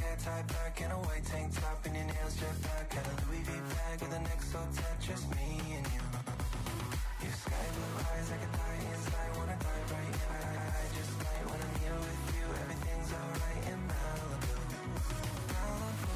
hair tied back in a white tank top and your nails jet black. Got a Louis V bag with a neck so tight, just me and you. Your sky blue eyes, I could die inside, wanna die right now. I just might when I'm here with you, everything's alright in Malibu. Malibu.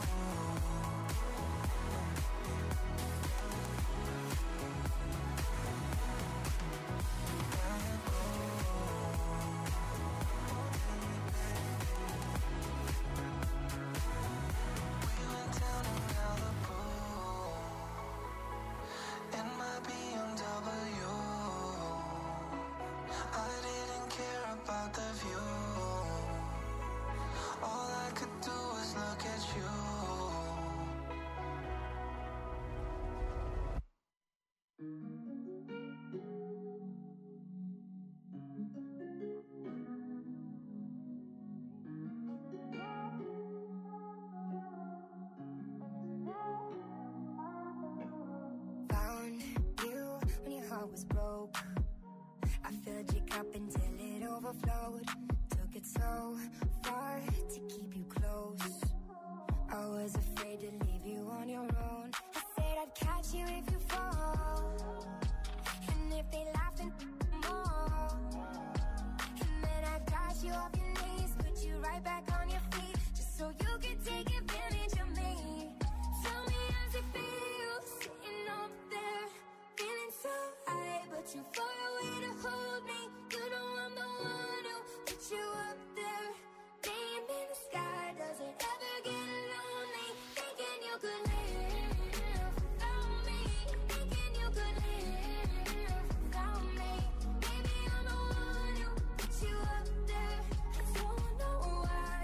Was broke. I filled your cup until it overflowed. Took it so far to keep you close. I was afraid to leave you on your own. I said I'd catch you if you fall, and if they laugh and more. And then I got you off your knees, put you right back on your feet, just so you could take advantage of me. Tell me how's it feel sitting up there, feeling so high, but you far away to hold me. You know I'm the one who put you up there. Name in the sky, does it ever get lonely? Thinking you could live without me. Thinking you could live without me. Maybe I'm the one who put you up there. I don't know why.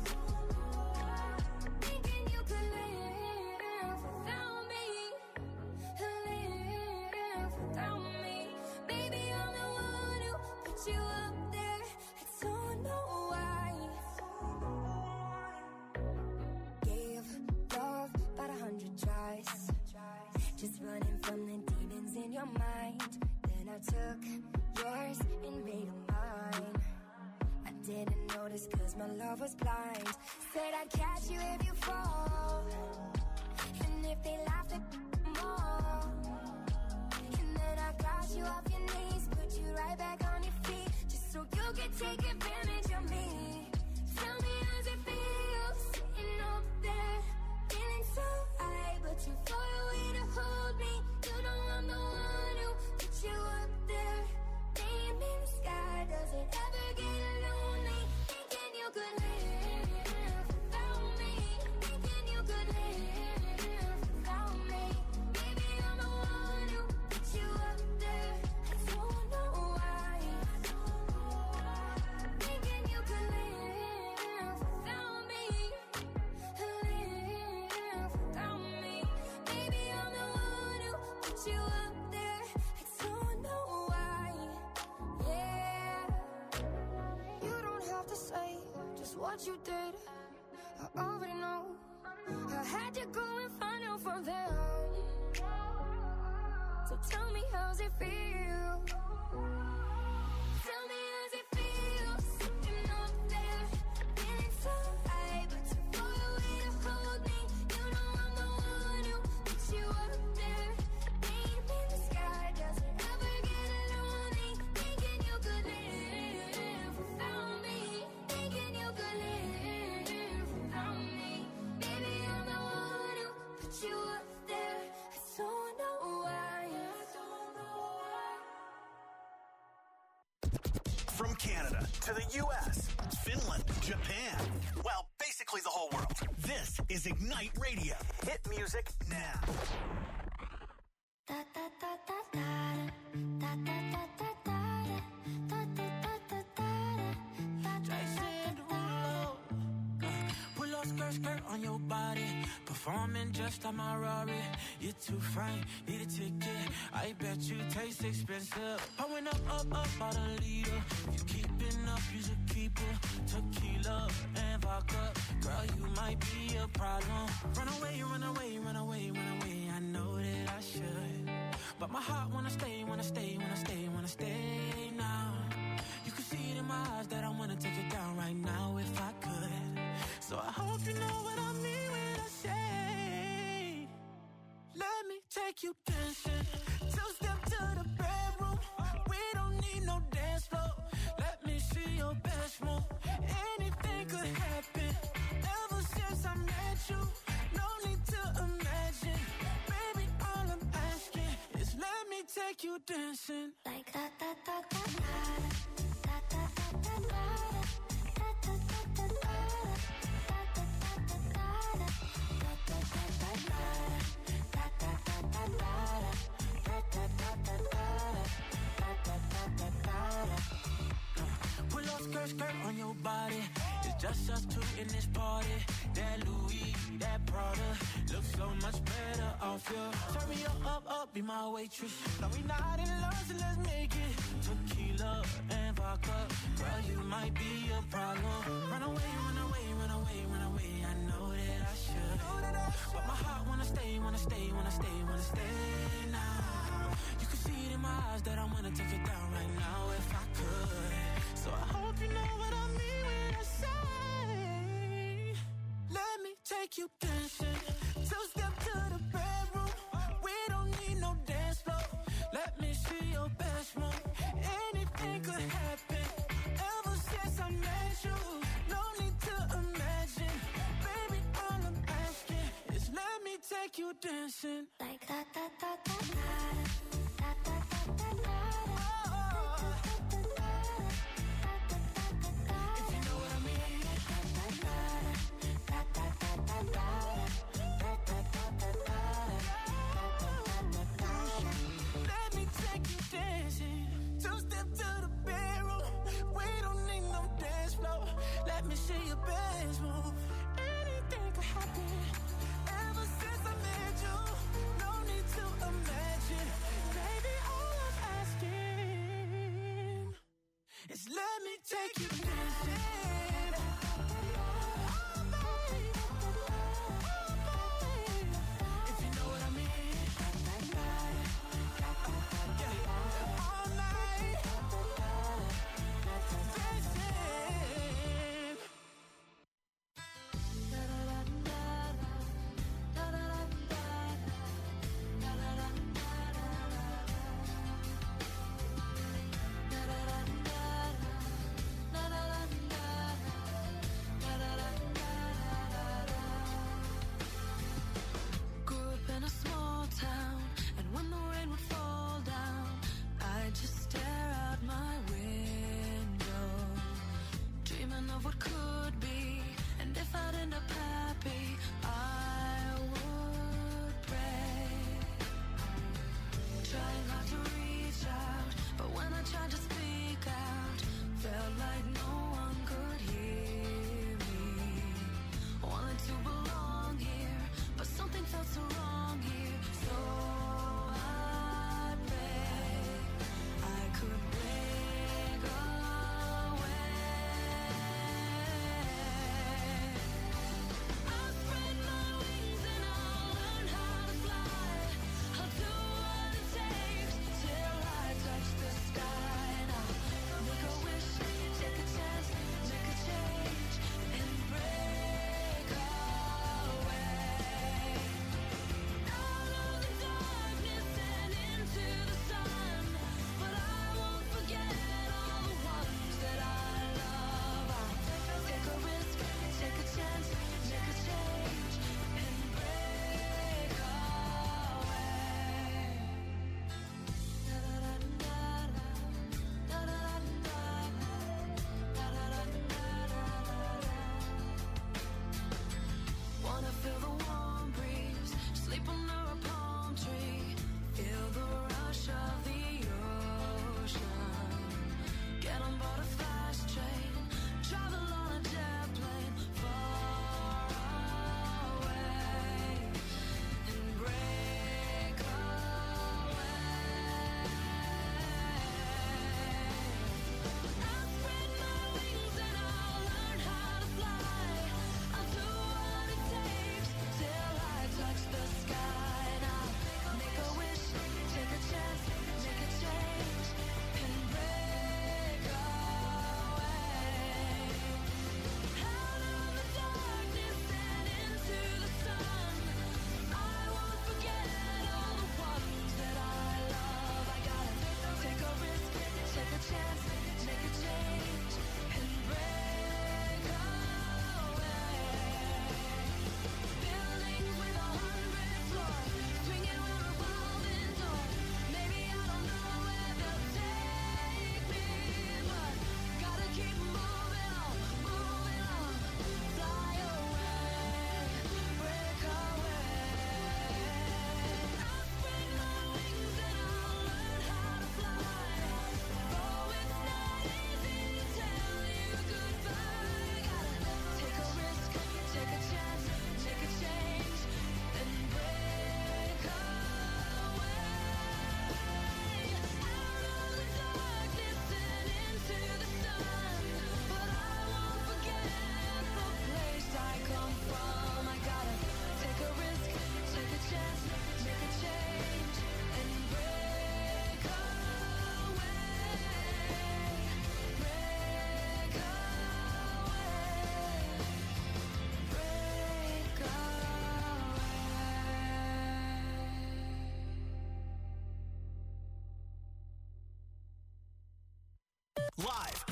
Thinking you could live without me. Live without me. Baby, I'm the one who put you up there. I don't know why. Gave love about 100 tries, just running from the demons in your mind. Then I took yours and made them mine. I didn't notice cause my love was blind. Said I'd catch you if you fall, and if they laughed at more. And then I got you off your knees, put you right back on your feet, just so you could take advantage of me. Tell me how's it feel sitting up there, feeling so high, but you far away to hold me. You know I'm the one who put you up there. Name in the sky, does it ever get lonely? Thinking you could live without me. Thinking you could live without me. Maybe I'm the one who put you up there. I don't know why. Thinking you could live without me. Live without me. Maybe I'm the one who put you up there. I don't know why. Yeah. You don't have to say just what you did. I already know. I had to go and find out from them. So tell me how's it feel? Tell me how's it feel sitting up there, feeling so high, but you far away to hold me. You know I'm the one who put you up there. Name in the sky, does it ever get lonely? Thinking you could live without me. Thinking you could live without me. Maybe I'm the one who put you up there. I don't know why. I don't know why. From Canada to the U.S., Finland, Japan, well, basically the whole world. This is Ignite Radio. Hit music now. Pull up skirt on your body, performing just like my Rari. You're too fine, need a ticket. I bet you taste expensive. Pouring up out a leader. If you keeping up, you should keep it. Tequila and vodka, girl, you might be a problem. Run away, run away, run away, run away. I know that I should, but my heart wanna stay, wanna stay, wanna stay, wanna stay now. You can see it in my eyes that I wanna take it down right now if I could. So I hope you know what I mean when I say, let me take you dancing. Two-step to the bedroom. We don't need no dance floor. Let me see your best move. Anything could happen. Ever since I met you, no need to imagine. Baby, all I'm asking is let me take you dancing. Like da da da da da da da da da da. Pull up skirt on your body. It's just us two in this party. That Louis, that Prada looks so much better off you. Turn me up, be my waitress. No, we not in love, so let's make it tequila and vodka. Girl, you might be a problem. Run away, run away, run away, run away. I know that I should, but my heart wanna stay, wanna stay, wanna stay, wanna stay now. You can see it in my eyes that I wanna take it down right now if I could. So I hope you know what I mean when I say, let me take you dancing. Two-step to the bedroom. We don't need no dance floor. Let me see your best move. Anything could happen. Ever since I met you, no need to imagine. Baby, all I'm asking is let me take you dancing. Like da da da da da da da da da. Let me see your best move. Anything could happen. Ever since I met you, no need to imagine. Baby, all I'm asking is let me take you dancing. Oh, baby. Oh, baby. If you know what I mean. Yeah. All night. Dancing.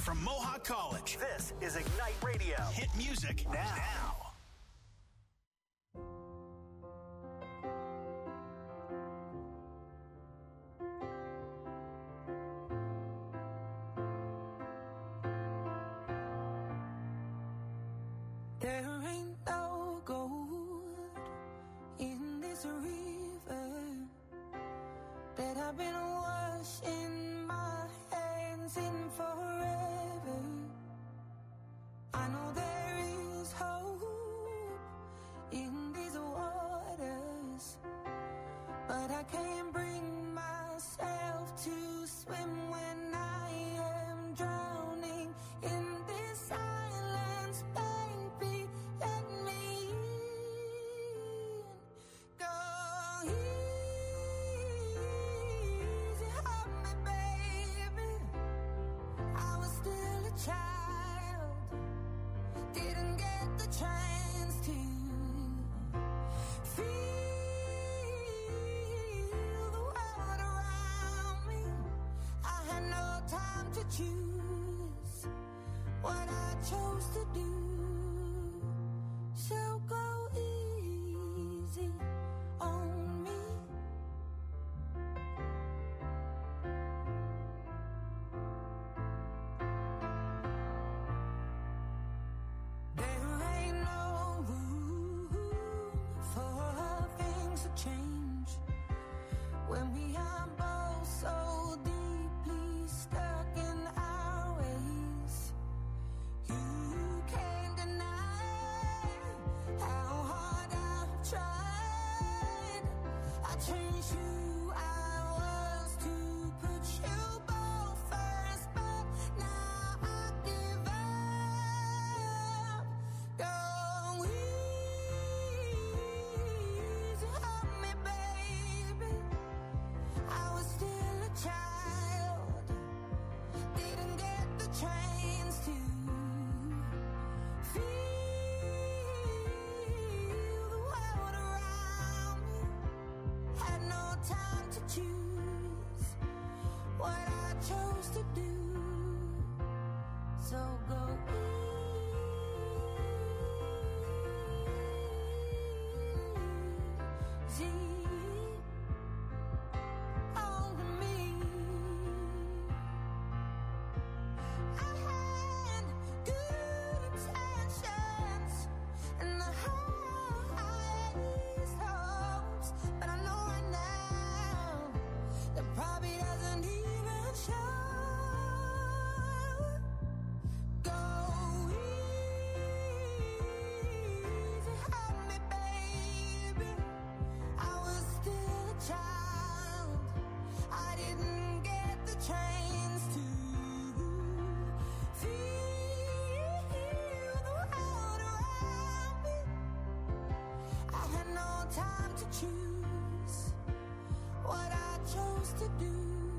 from Mohawk College. This is Ignite Radio. Hit music now. There ain't no gold in this river that I've been washing my hands in forever. I know there is hope in these waters, but I can't bring myself to swim when I am drowning in this silence. Baby, let me in. Go easy on me, baby. I was still a child, didn't get the chance to feel the world around me. I had no time to choose what I chose to do. So go easy on me. There ain't no room for things to change when we are both so deeply stuck in our ways. You can't deny how hard I've tried. I changed who I was to put you both first, but now I give up. Go easy on me, baby. I was still a child, didn't get the chance to feel the world around me. Had no time to choose what I chose to do. So go easy on me. I had good intentions and the highest hopes, but I know right now that probably doesn't even show. Go easy on me, baby. I was still a child, I didn't get the chance to feel the world around me. I had no time to choose what I chose to do.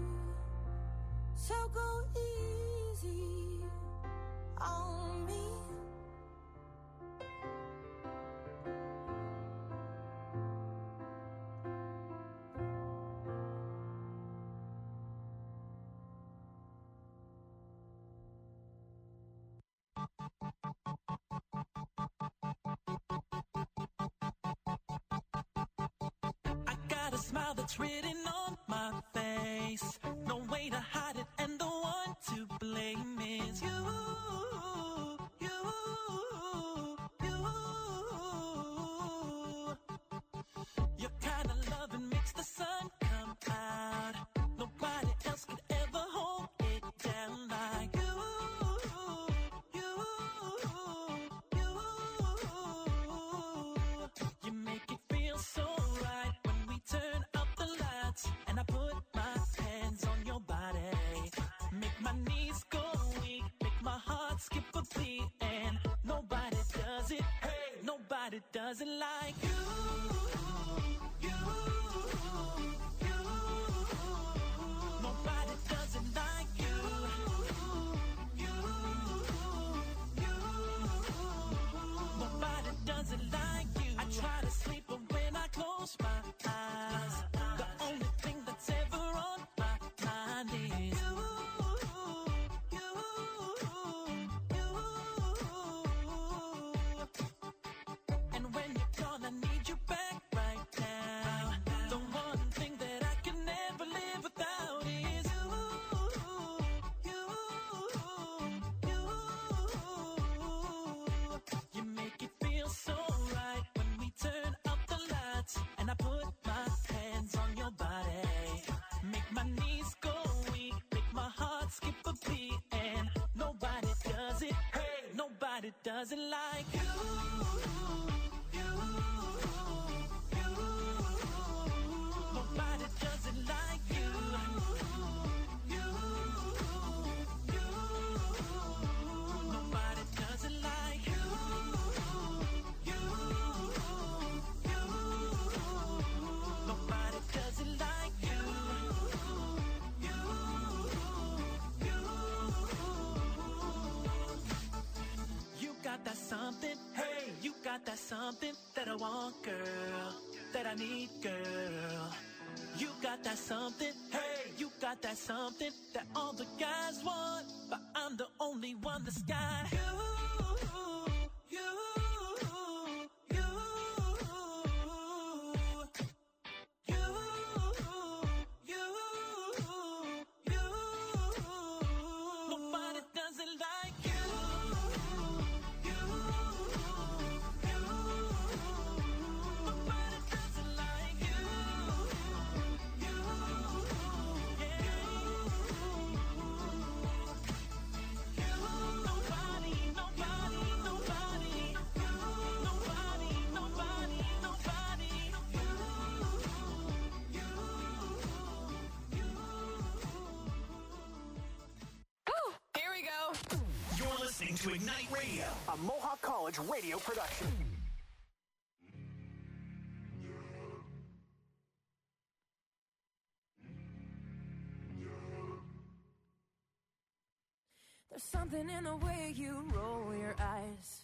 So go easy on me. I got a smile that's written on my face. No way to hide it, and the one to blame is you. Your kind of loving makes the sun come out. Nobody else could ever hold it down like you. You make it feel so right when we turn up the lights and I put my hands on your body. Make my knees go weak, make my heart skip a beat, and nobody does it. Hey, nobody does it like you. Nobody does it like you. Nobody does it like you. I try to sleep, but when I close my eyes, the only thing that's ever on my mind is you. doesn't like you. Nobody doesn't like you. Nobody doesn't like you. Nobody doesn't like you. You got that something, hey, you got that something that I want, girl, that I need, girl. You got that something, hey, you got that something that all the guys want, but I'm the only one that's got you. Nobody doesn't like you. Nobody doesn't like you. Here we go. You're listening to Ignite Radio, a Mohawk College radio production. There's something in the way you roll your eyes.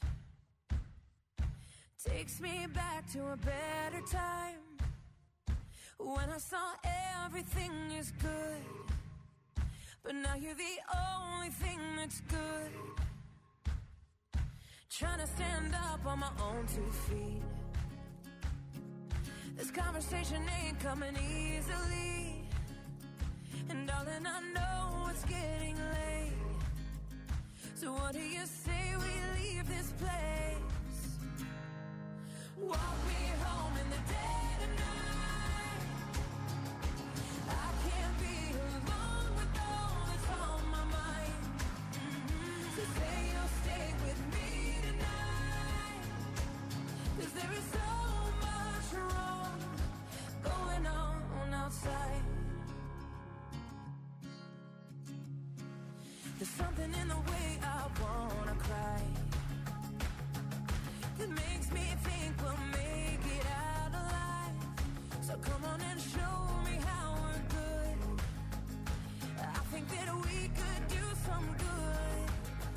Takes me back to a better time, when I saw everything is good. But now you're the only thing that's good. Trying to stand up on my own 2 feet. This conversation ain't coming easily. And darling, I know it's getting late. So what do you say we leave this place? Walk me home in the dead of night. I can't be alone with all that's on my mind. So say you'll stay with me tonight. 'Cause there is so much wrong going on outside. There's something in the way I wanna cry that makes me think we'll make it out alive. So come on and show me how we're good. I think that we could do some good.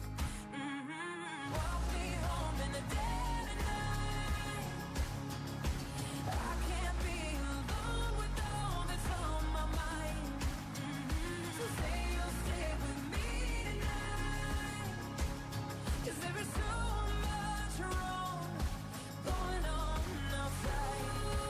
Walk me home in the dead of night. I can't be alone with all that's on my mind. So say you'll stay with me tonight. 'Cause there is so much wrong going on outside.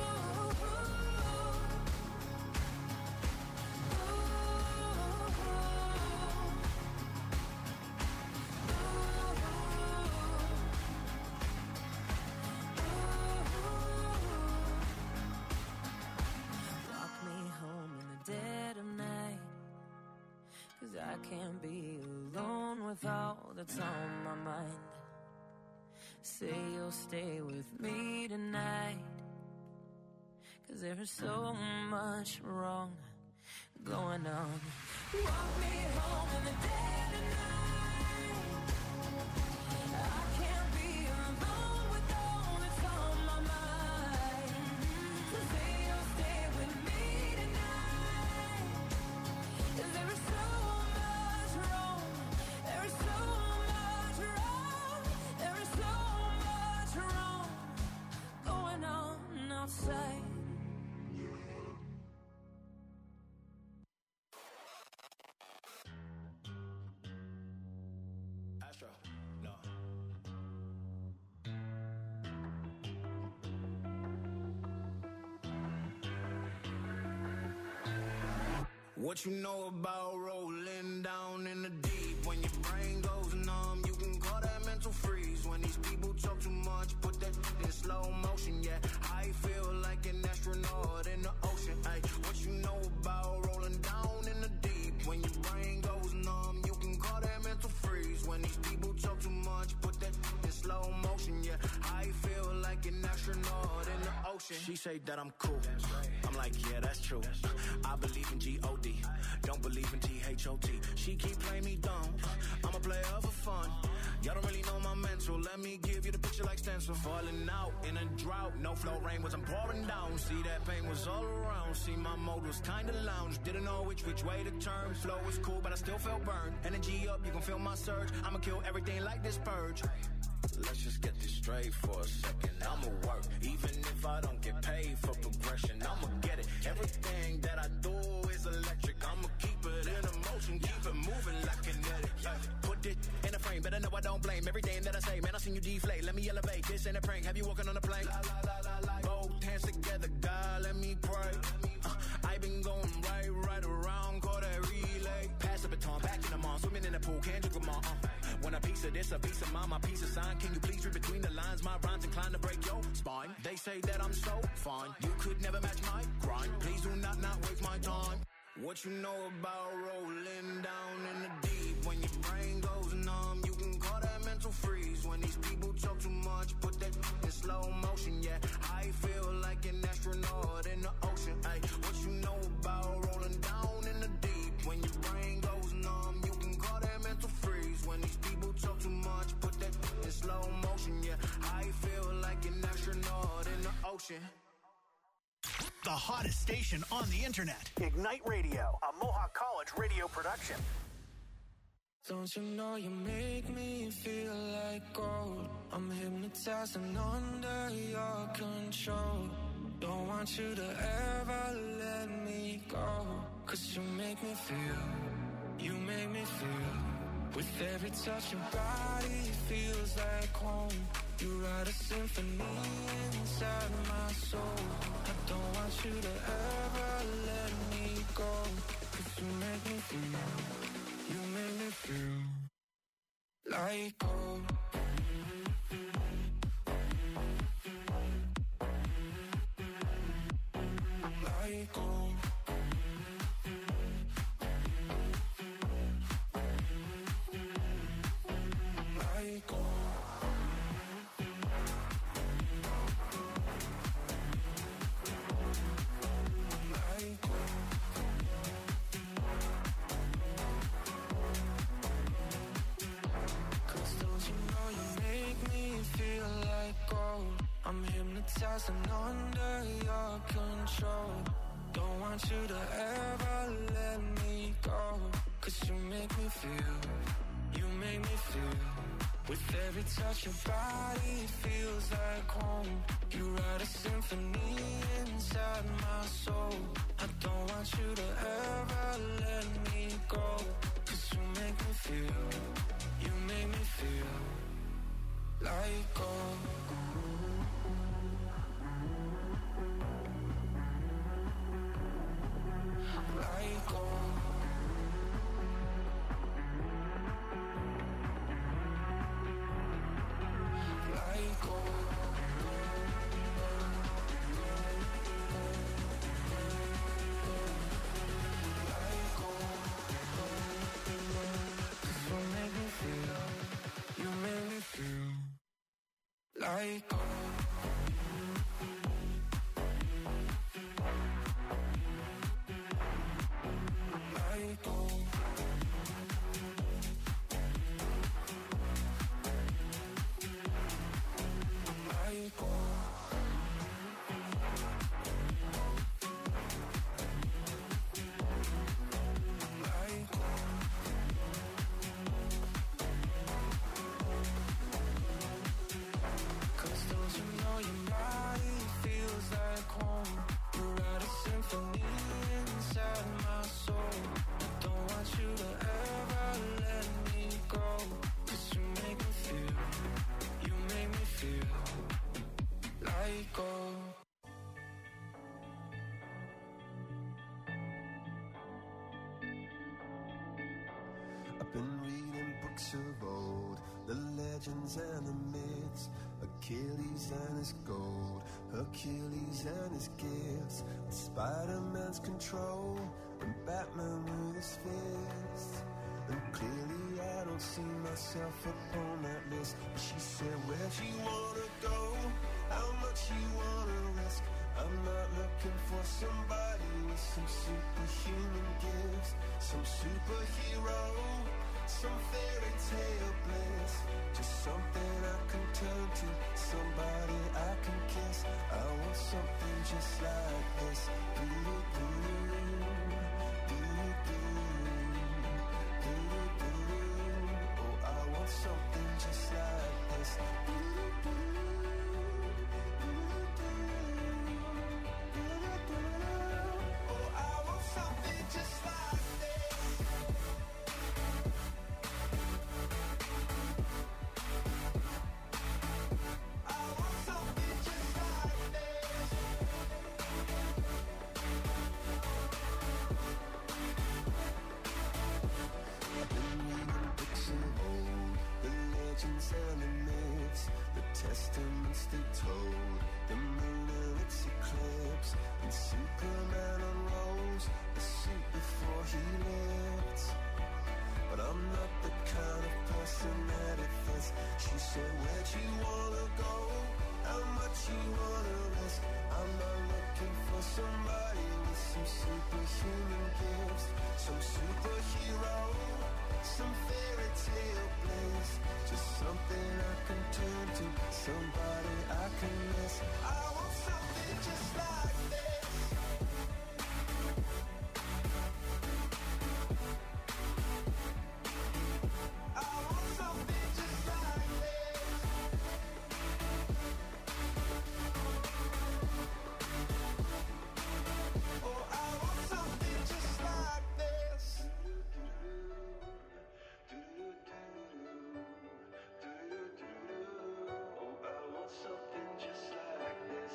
Walk me home in the dead of night. 'Cause I can't be alone with all that's on my mind. Say you'll stay with me tonight. 'Cause there is so much wrong going on. Walk me home in the dead of night. I can't be alone with all that's on my mind. So say you'll stay with me tonight. 'Cause there is so much wrong. There is so much wrong. There is so much wrong going on outside. Astro, no. What you know about rolling down in the deep? When your brain goes numb, you can call that mental freeze. When these people talk too much, put that in slow motion, yeah. I feel like an astronaut in the ocean, ay. What you know about rolling down in the deep? When your brain goes numb, you can call that mental freeze. When these people talk too much, put that in slow an astronaut in the ocean. She say that I'm cool. I'm like, yeah, that's true. I believe in G-O-D, don't believe in T-H-O-T. She keep playing me dumb, I'm a player for fun. Y'all don't really know my mental, let me give you the picture like stencil. Falling out in a drought, no flow rain wasn't pouring down. See, that pain was all around, see my mode was kinda lounge. Didn't know which way to turn, flow was cool but I still felt burned. Energy up, you can feel my surge, I'ma kill everything like this purge. Let's just get this straight for a second. I'ma work, even if I don't get paid for progression. I'ma get it. Everything that I do is electric. I'ma keep it in motion, keep it moving like kinetic. Put it in a frame, better know I don't blame everything that I say. Man, I seen you deflate. Let me elevate. This ain't a prank. Have you walking on a plane? Both hands together, God, let me pray. I been going right around, call that relay. Pass the baton, back in the mall, swimming in the pool, can't drink them all. Want a piece of this, a piece of mine, my piece of sign. Can you please read between the lines? My rhymes inclined to break your spine. They say that I'm so fine, you could never match my grind. Please do not waste my time. What you know about rolling down in the deep? When your brain goes numb, you can call that mental freeze. When these people talk too much, put that in slow motion. Yeah, I feel like an astronaut in the ocean. Ay, what you know about rolling down in the deep? When your brain goes numb, you can call that mental freeze. When these people talk too much, put that in slow motion. Yeah, I feel like an astronaut in the ocean. The hottest station on the internet. Ignite Radio, a Mohawk College radio production. Don't you know you make me feel like gold? I'm hypnotized and under your control. Don't want you to ever let me go. 'Cause you make me feel, you make me feel. With every touch your body feels like home. You write a symphony inside my soul. I don't want you to ever let me go. 'Cause you make me feel, you make me feel like gold. Like gold. Like gold. I'm hypnotized and under your control. Don't want you to ever let me go. 'Cause you make me feel, you make me feel. With every touch your body feels like home. You write a symphony inside my soul. I don't want you to ever let me go. 'Cause you make me feel, you make me feel like gold. Like gold. Like gold. Like gold. 'Cause you make me feel, you make me feel like gold. Like gold. Like gold. Like gold. 'Cause don't you know your body feels like home? You write a symphony inside my soul. I don't want you to ever let me go. 'Cause you make me feel, you make me feel like gold. I've been reading books of old, the legends and the myths, Achilles and his gold, Hercules and his gifts, Spider-Man's control, and Batman with his fists. And clearly I don't see myself upon that list. But she said, where'd you wanna go? how much you wanna risk. I'm not looking for somebody with some superhuman gifts, some superhero, some fairy tale bliss. Just something I can turn to, somebody I can kiss. I want something just like this. Oh, I want something just like this. Oh, I want something just like this. I want something just like this. I've been reading books of old, the legends and the myths, the testaments they told, the moon and its eclipse, and Superman unrolls the suit before he lived. But I'm not the kind of person that it fits. She said, where'd you wanna go? How much you wanna risk? I'm not looking for somebody with some superhuman gifts, some superhero, some fairy tale bliss. Just something I can turn to, somebody I can miss. I want something just like this. I want something just like this. Oh, I want something just like this. Oh, I want something just like this.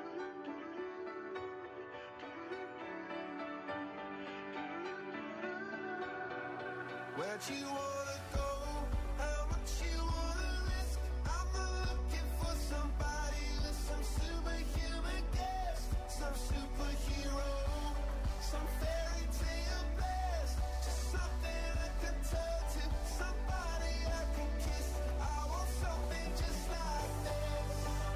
Where'd you wanna go? How much you wanna risk? I'm not looking for somebody with some superhuman gifts, some superhero, some fairy tale bliss. Just something I can turn to, somebody I can kiss. I want something just like this.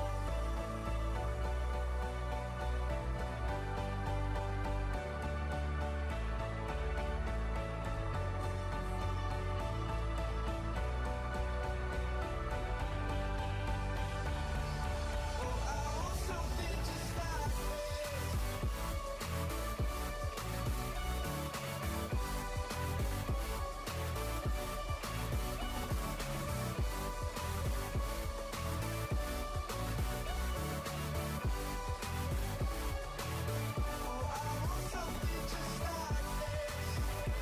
Oh, I want something just like this. Oh, I want something just like this.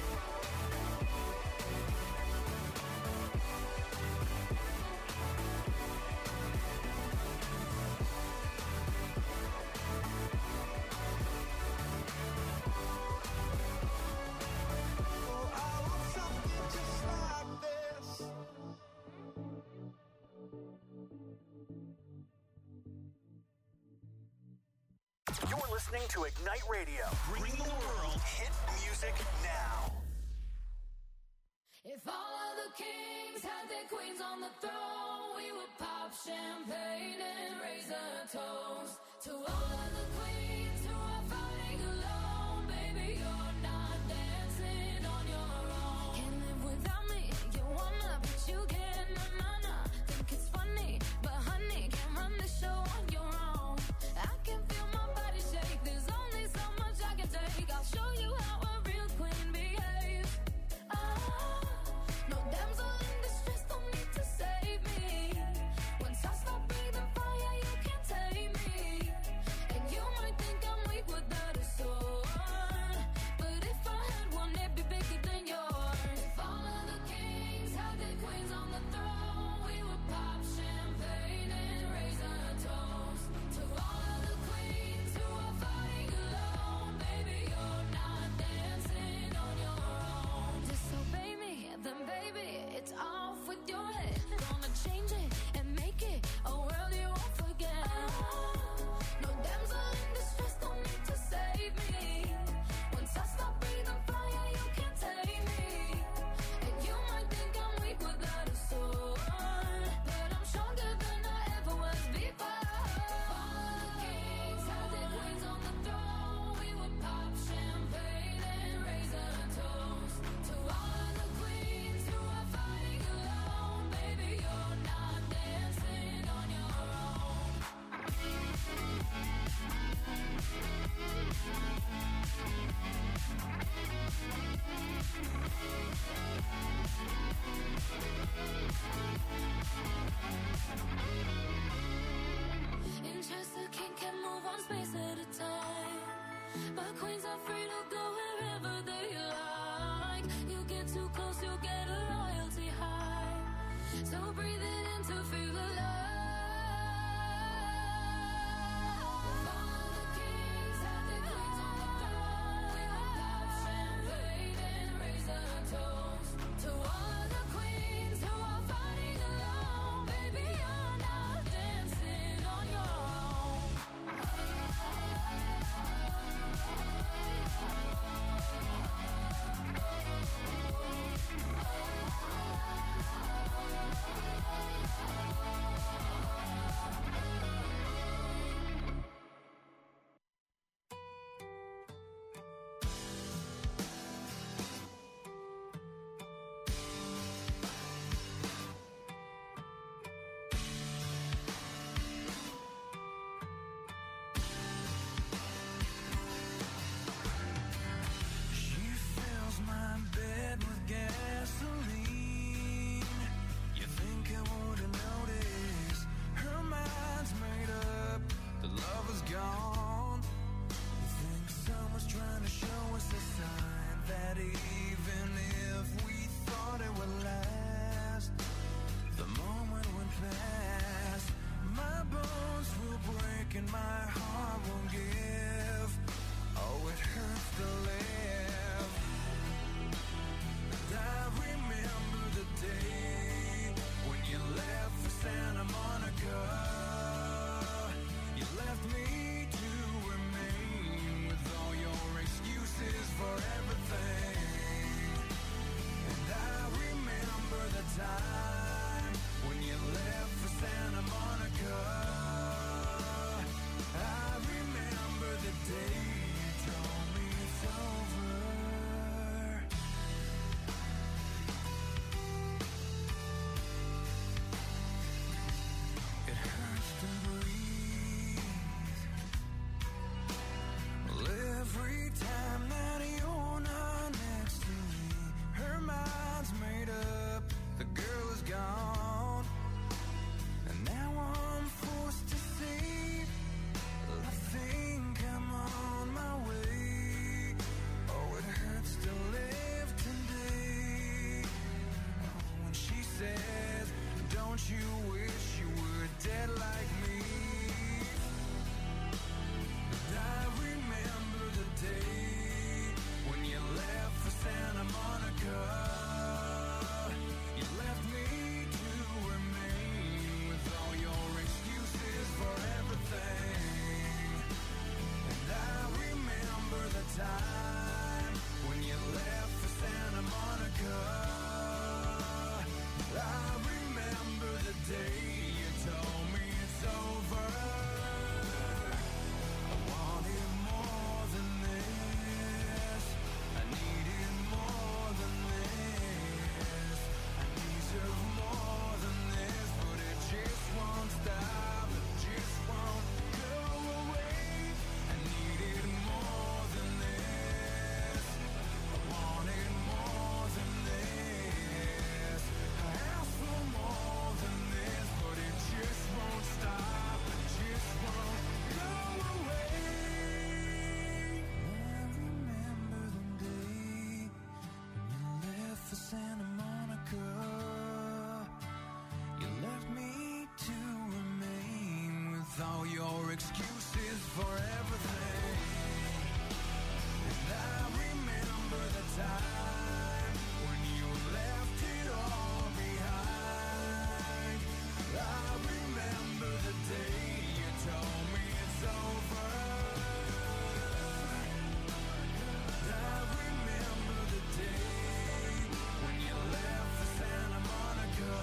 Oh, I want something just like this. You're listening to Ignite Radio, bringing the world hit music now. If all of the kings had their queens on the throne, we would pop champagne and raise a toast to all of the queens who are fighting alone. Baby, you're not dancing on your own. Can't live without me, you wanna, but you can't. Nah. Think it's funny, but honey, can't run the show on your own. I can feel my body shake, there's only so much I can take. I'll show you how a real queen behaves. No damsel in distress, don't need to save me. Once I stop breathing fire, you can't tame me. And you might think I'm weak without a soul. So breathe it in to feel alive. All the kings had their queens on the throne. We will pop champagne and raise a toast to all the queens who are fighting alone. Baby, you're not dancing on your own. She fills my bed with gasoline. You think I wouldn't notice? Her mind's made up, the love is gone. You think someone's trying to show us a sign that even if we thought it would last, the moment went past. My bones will break and my heart won't give. Oh, it hurts to live. And I remember the day when you left for Santa Monica. You left me to remain with all your excuses for everything. And I remember the time when you left for Santa Monica. I remember the day you told me it's over. It hurts to breathe. Well, every time that you're not next to me, her mind's made up, the girl is gone. And now I'm forced to say, I think I'm on my way. Oh, it hurts to live today. Oh, when she says, don't you wish you were dead like me? And I remember the day when you left for Santa Monica. You left me to remain with all your excuses for everything. And I remember the time when you left for Santa Monica. I remember the day you told me it's over. I wanted more than this. I needed more than this. I deserve more than this, but it just won't stop. It just won't go away. I needed more than this. I wanted more than this. I asked for more than this, but it just won't stop. It just won't go away. I remember the day when you left for Santa Monica. You left me to remain with all your excuses for everything. And I remember the time when you left it all behind. I remember the day you told me it's over. I remember the day when you left for Santa Monica.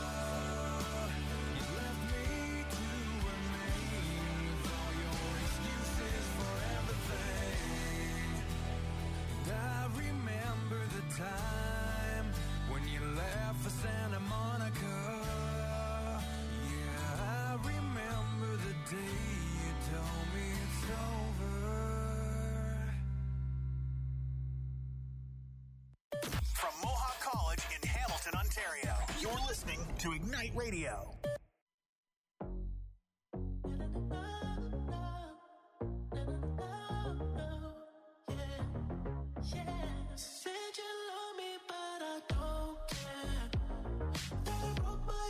You left me to remain with all your excuses for everything. And I remember the time when you left for Santa Monica. Yeah, I remember the day you told me it's over. From Mohawk College in Hamilton, Ontario, you're listening to Ignite Radio. Said you love me, but I don't care. That broke my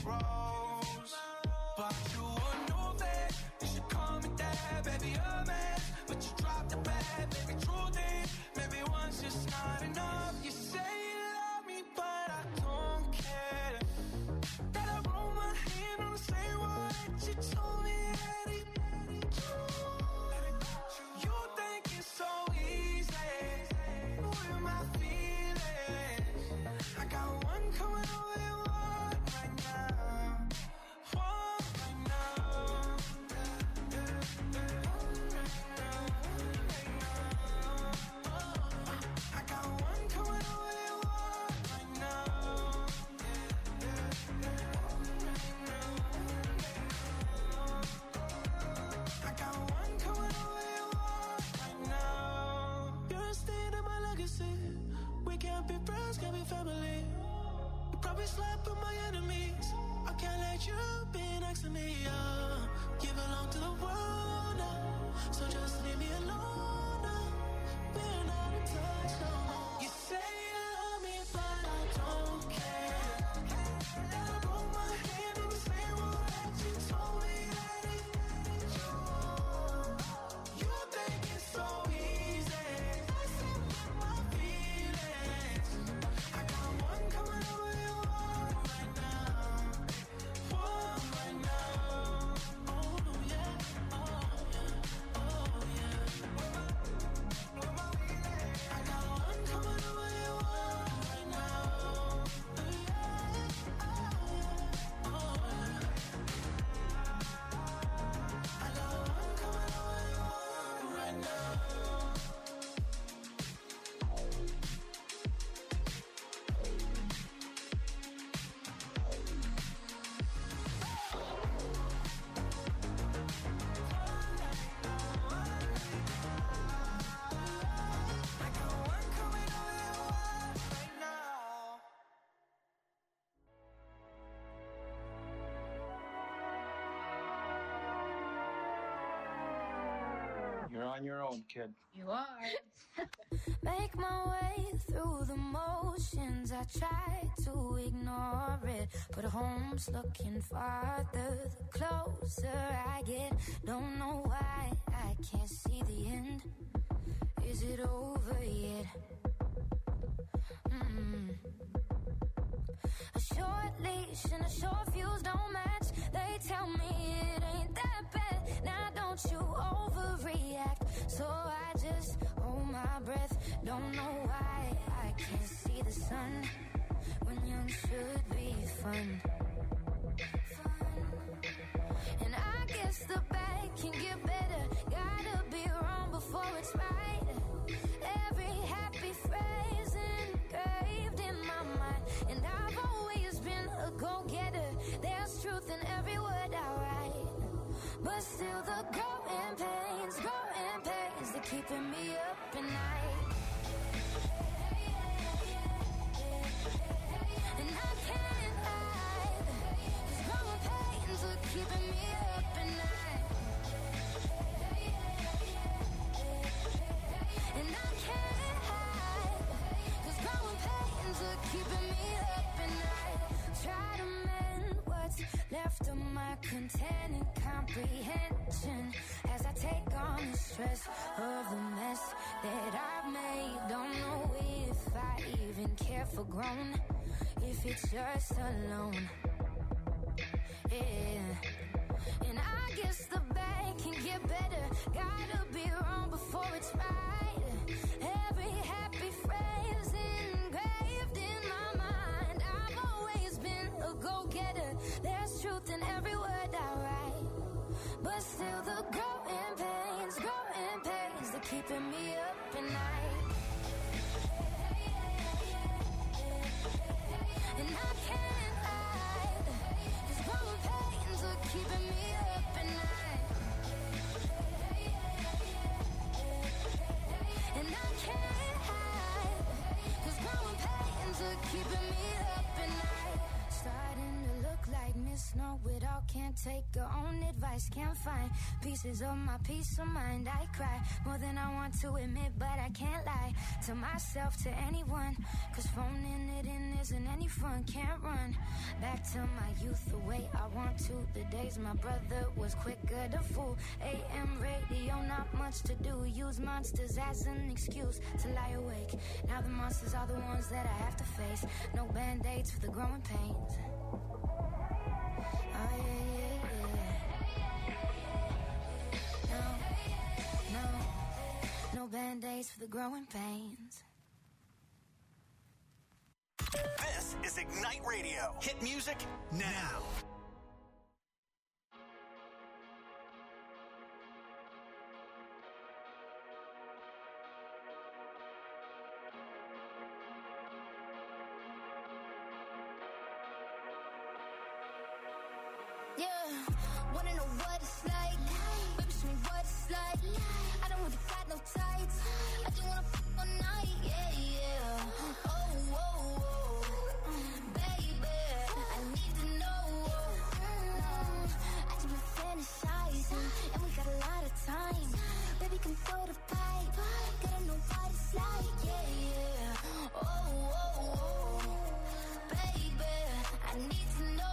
rose. But you a new face, you should call me dad, baby, a man. But you dropped the bag, baby, truth is, maybe once just not enough. You say you love me, but I don't care. That I roll my hand on the same wall that you told me that it. You think it's so easy, with my feelings. I got one coming over and one right now. One right now. I got one coming over and one right now. I got one coming over and one right now. You're a stain in my legacy. We can't be friends, can't be family. You probably slap with my enemies. I can't let you be next to me. You belong to the world now, so just leave me alone now. We're not in touch no more. You say you love me, but I don't care. That I broke my hand in the same way that you told me that it. You think it's so easy. Messing with my feelings. I got one coming over and one right now. One right now. Oh yeah, oh yeah, oh yeah. I got one coming over and one right now. Oh yeah. I got one coming over and one right now. I got one coming over and one right now. You're on your own, kid. You are. Make my way through the motions. I try to ignore it, but home's looking farther the closer I get. Don't know why I can't see the end. Is it over yet? A short leash and a short fuse don't match. They tell me it ain't that bad. Now don't you overreact. So I just hold my breath. Don't know why I can't see the sun when young should be fun. And I guess the bad can get better. Gotta be wrong before it's right. Every happy phrase engraved in my mind. And I've always been a go-getter. There's truth in every word I write. But still the growing pains, they're keeping me up at night. And I can't hide, 'cause growing pains are keeping me up at night. And I can't hide, 'cause growing pains are keeping me up at night. Try to mend what's left of my content comprehension as I take on the stress of the mess that I've made. Don't know if I even care for grown, if it's just alone. Yeah. And I guess the bad can get better. Gotta be wrong before it's right. Every happy phrase engraved in my mind. I've always been a go-getter. There's truth in every word I write. But still the growing pains, they're keeping me up at night. And I can't hide, 'cause growing pains are keeping me up at night. And I can't hide, 'cause growing pains are keeping me up at night. Starting to look like Miss Know-It-All, can't can't take your own advice. Can't find pieces of my peace of mind. I cry more than I want to admit, but I can't lie to myself, to anyone. Cause phoning it in isn't any fun. Can't run back to my youth the way I want to. The days my brother was quicker to fool. AM radio, not much to do. Use monsters as an excuse to lie awake. Now the monsters are the ones that I have to face. No band-aids for the growing pains. Oh yeah. No band-aids for the growing pains. This is Ignite Radio. Hit music now. Yeah, wanna know what it's like? Baby, show me what it's like. I don't really got no tights. I just wanna f*** all night, yeah, yeah. Oh, oh, oh, baby, I need to know. I just been fantasizing, and we got a lot of time. Baby, come throw the pipe. Gotta know what it's like, yeah, yeah. Oh, oh, oh, baby, I need to know.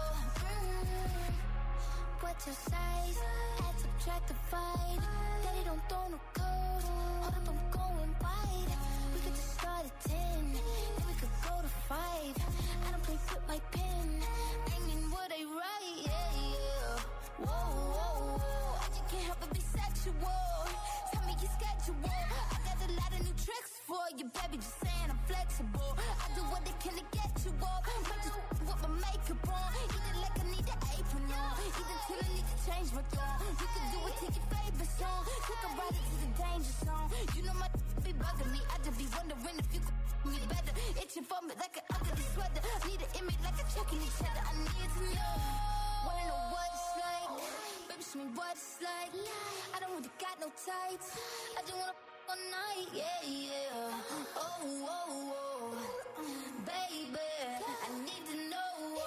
What's your size? Add, subtract, divide. Daddy don't throw no code. Hold up, I'm going wide. We could just start at 10, then we could go to 5. I don't play with my pen. I mean what I write, yeah, yeah. Whoa, whoa, whoa. I just can't help but be sexual. Tell me your schedule. I got a lot of new tricks for you, baby. Just saying I'm flexible. I do what I can to get you up. Might just with my makeup on. Either like I need an apron on. Either till I need to change my tone. You can do it to your favorite song. Take a ride into the danger zone. You know my be bugging me. I just be wondering if you could me better. Itching for me like an ugly sweater. Need an image like a checking each other. I need to know. Wanna know what it's like? Baby, show me what it's like. I don't really got no tights. I just wanna all night, yeah, yeah. Oh, oh, oh, baby, I need to know.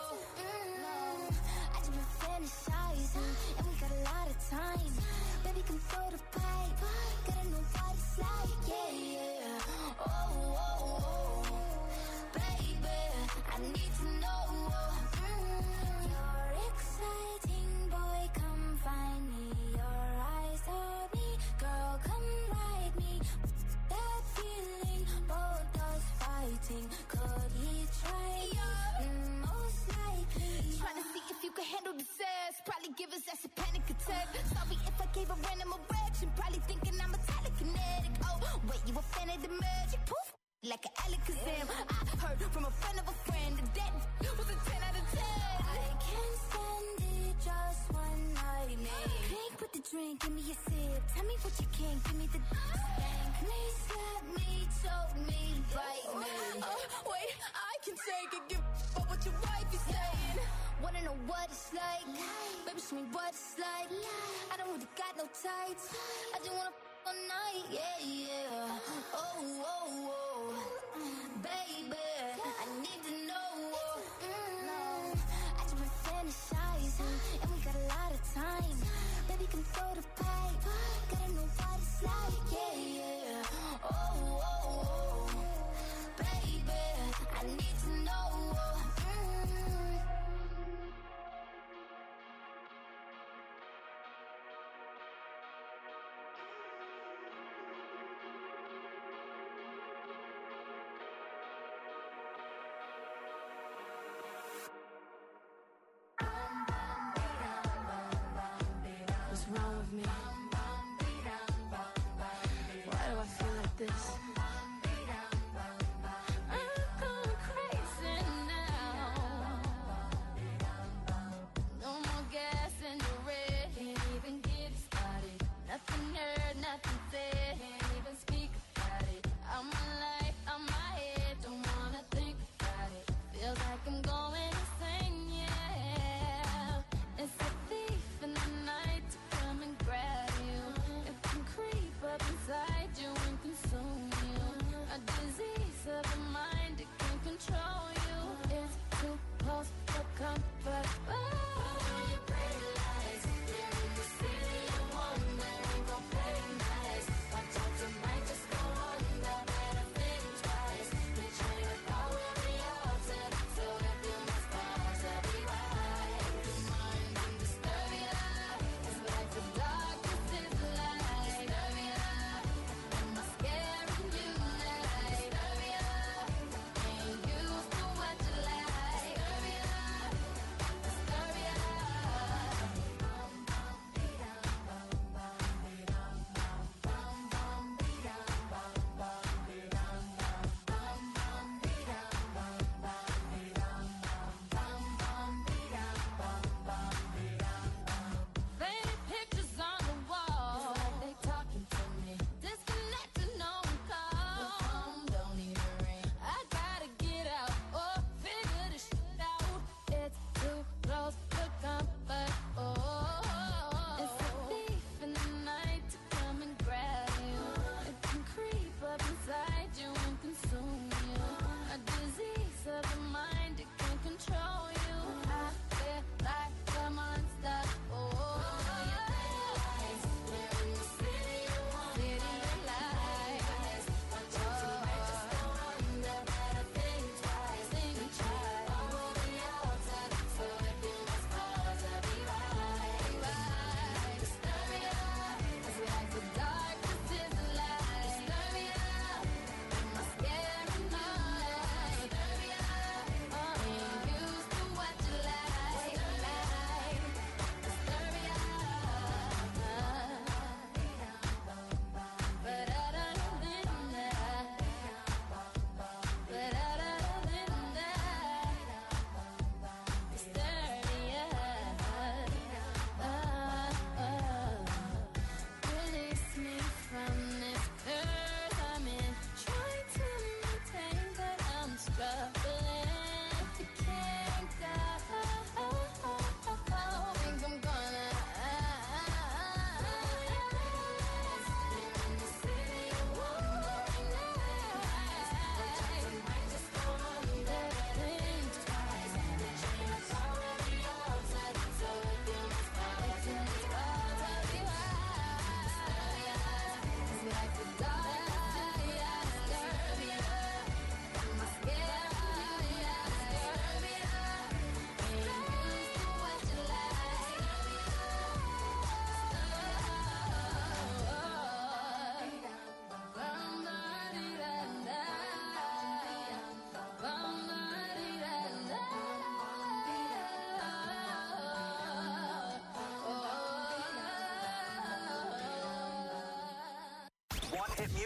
I just been fantasizing, and we got a lot of time. Baby, come throw the pipe. Gotta know what it's like, yeah, yeah. Oh, oh, oh, baby, I need to know. You're exciting, boy, come find me. Your eyes on me, girl, come ride me. That feeling, both us fighting. Could he try? Most likely. Trying to see if you can handle the sass. Probably give us that's a panic attack. Sorry if I gave a random erection. Probably thinking I'm a telekinetic. Oh, wait, you a fan of the magic? Poof, like an Alakazam. I heard from a friend of a friend that was a 10 out of 10. I can't stand it, just one night, man. Drink with the drink, give me a sip. Tell me what you can, give me the spank me, slap me, choke me, bite me. Wait, I can take it, give up what your wife is saying. Wanna know what it's like? Baby, show me what it's like. I don't really got no tights. I just wanna all night, yeah, yeah. Oh, oh, oh, baby, I need to know. I just been fantasizing, and we got a lot of time. Baby, come throw the pipe. Gotta know what it's like, yeah, yeah. Oh, oh, oh, baby, I need to know. What's wrong with me?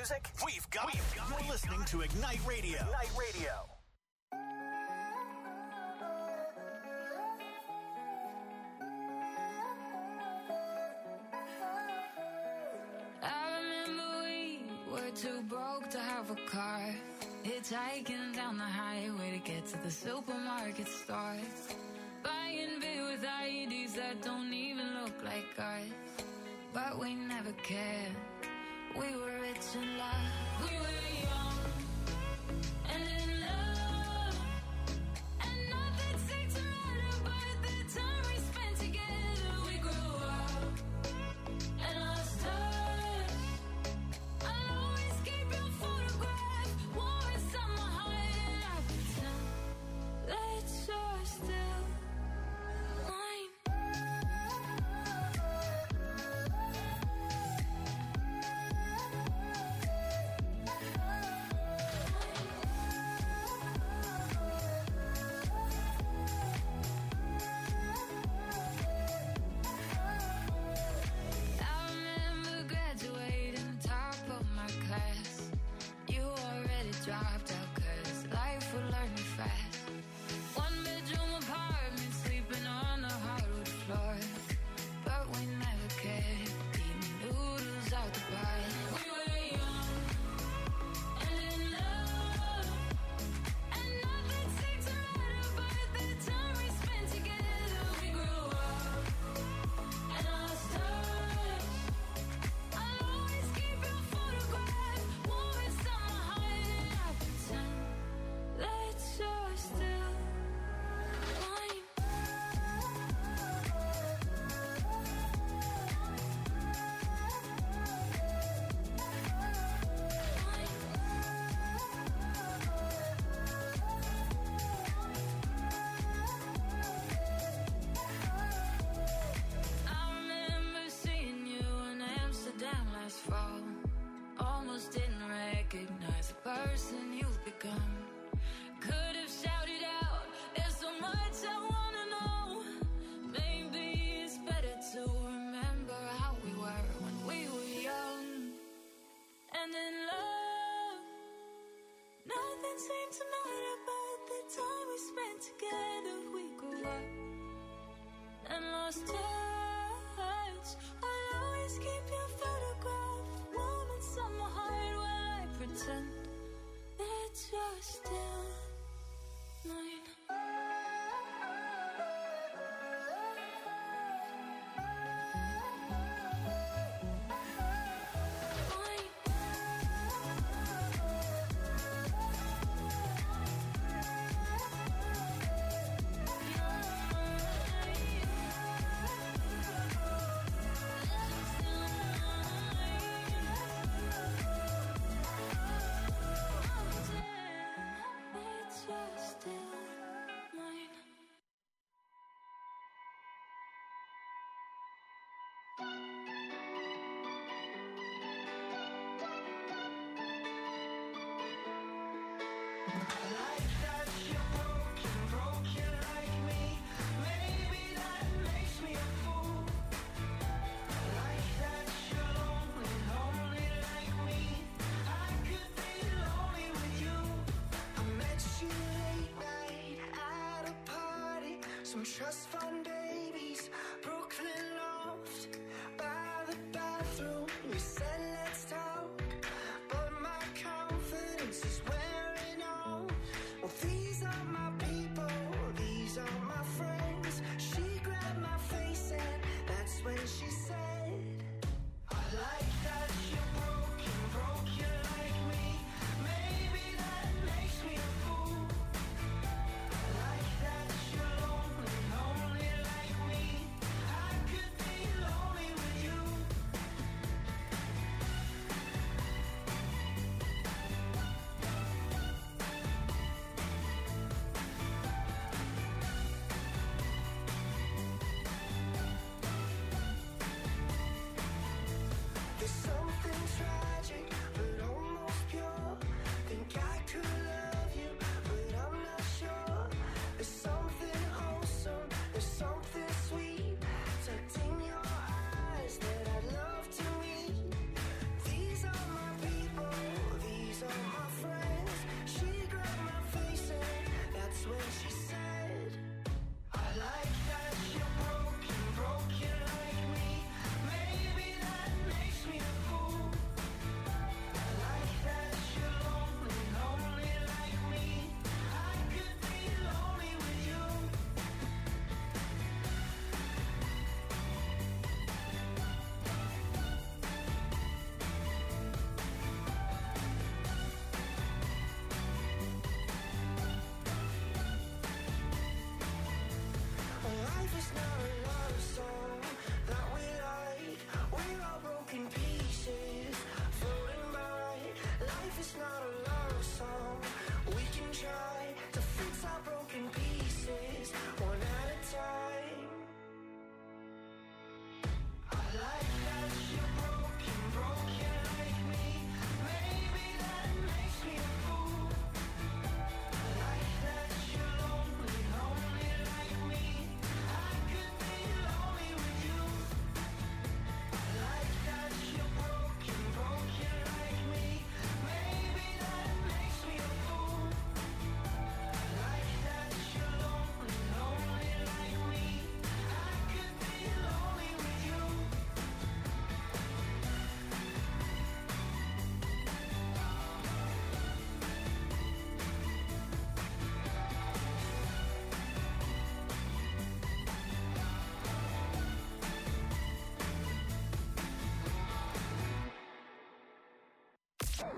music, we've got it. You're listening to Ignite Radio. Ignite Radio. I remember we were too broke to have a car, hitchhiking down the highway to get to the supermarket store, buying beer with IEDs that don't even look like ours. But we never cared. We were rich in love. We were young and in love, and nothing seemed to matter but the time we spent together. We grew up and lost touch. I'll always keep your photograph warm inside my heart, and I pretend that you're still mine. I remember graduating top of my class. You already dropped out 'cause life would learn you fast. One bedroom apartment, sleeping on the hardwood floor. But we never cared, eating noodles out the bar. We were young and in love, and nothing seemed to matter but the time we spent together. We grew up and lost touch. I'll always keep your photograph warm inside my heart, and I pretend that you're still mine. I remember seeing you in Amsterdam last fall. Almost didn't recognize the person you've become. Could have shouted out, there's so much I wanna know. Maybe it's better to remember how we were when we were young and in love. Nothing seemed to matter but the time we spent together. We grew up and lost touch. I'll always keep your photograph warm inside my heart while I pretend that you're still mine. Some trust fund babies, Brooklyn loft, by the bathroom. We said let's talk, but my confidence is wearing off. Well, these are my people, these are my friends. She grabbed my face and that's when she said, I like that you're broken like me. Maybe that makes me a fool. I like that you're lonely like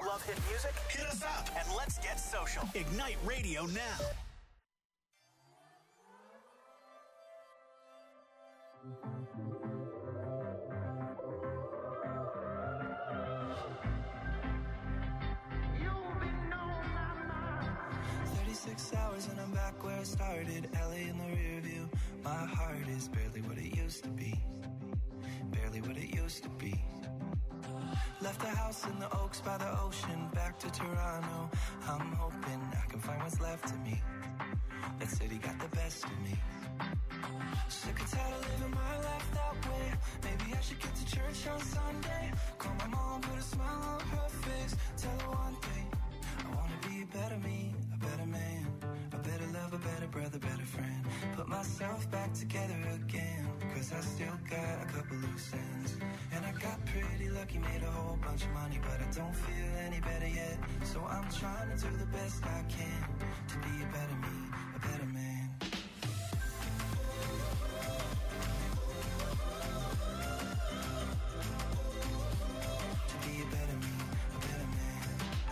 Love hit music? Hit us up and let's get social. Ignite Radio now. You've been on my mind. 36 hours and I'm back where I started. LA in the rear view. My heart is barely what it used to be. Barely what it used to be. Left the house in the Oaks by the ocean, back to Toronto. I'm hoping I can find what's left of me. That city got the best of me. Sick and tired of living my life that way. Maybe I should get to church on Sunday. Call my mom, put a smile on her face. Tell her one thing, I wanna be a better me, a better man, a better love, a better brother, better friend. Put myself back together again, cause I still got a couple loose ends. And I got pretty lucky, made a whole bunch of money, but I don't feel any better yet. So I'm trying to do the best I can to be a better me, a better man. To be a better me, a better man.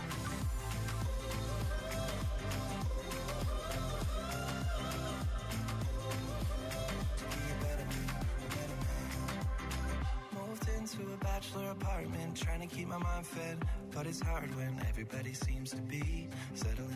To be a better me, a better man. Moved into a bachelor apartment, trying to keep my mind fed. But it's hard when everybody seems to be settling